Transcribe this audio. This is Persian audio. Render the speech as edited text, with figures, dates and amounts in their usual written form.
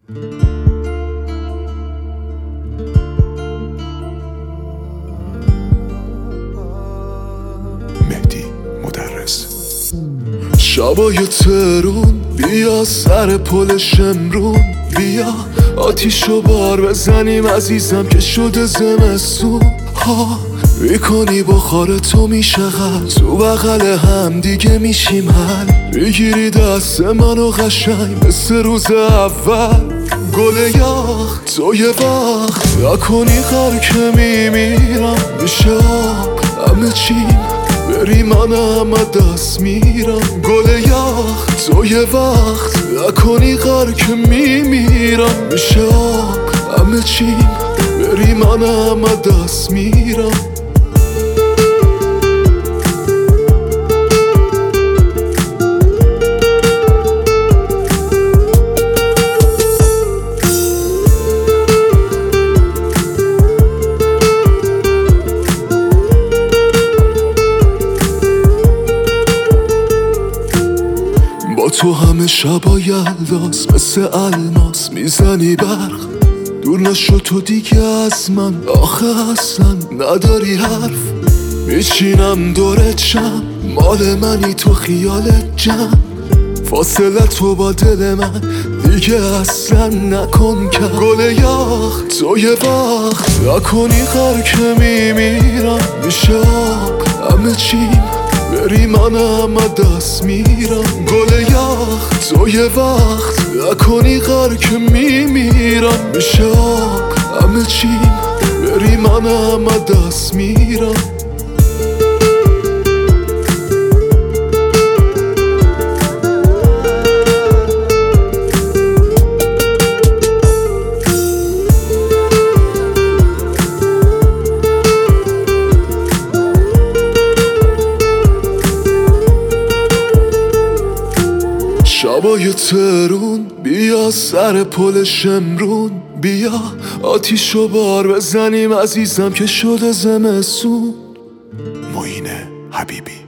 مهدی مدرس. شبای ترون بیا سر پل شمرون، بیا آتیشو بار بزنیم عزیزم که شده زمستون ها. میکنی بخار تو میشه غل، تو بغل هم دیگه میشیم حل. میگیری دست منو قشنگ مثل روز اول. گل یخ تو یه وقت نکنی غر که میمیرم، میشه آب همه چیم بری من همه دست میرم. گل یخ تو یه وقت نکنی غر که میمیرم، میشه آب همه چیم بری من همه دست میرم. با تو همه شبا یلداست مثل الماس میزنی برق. دور نشو تو دیگه از من آخه اصلا نداری حرف. میچینم دورت شم مال منی تو خیالت جمع. فاصله تو با دل من دیگه اصلا نکن که. گل یخ تو یه وقت نکنی غر که میمیرم، میشه آب همه چیم بری من همه دست میرم. گل یخ تو یه وقت نکنی غر که میمیرم، میشه آب همه چیم بری من همه دست میرم. شبای ترون بیا سر پل شمرون، بیا آتیشو بار بزنیم عزیزم که شده زمستون. معین حبیبی.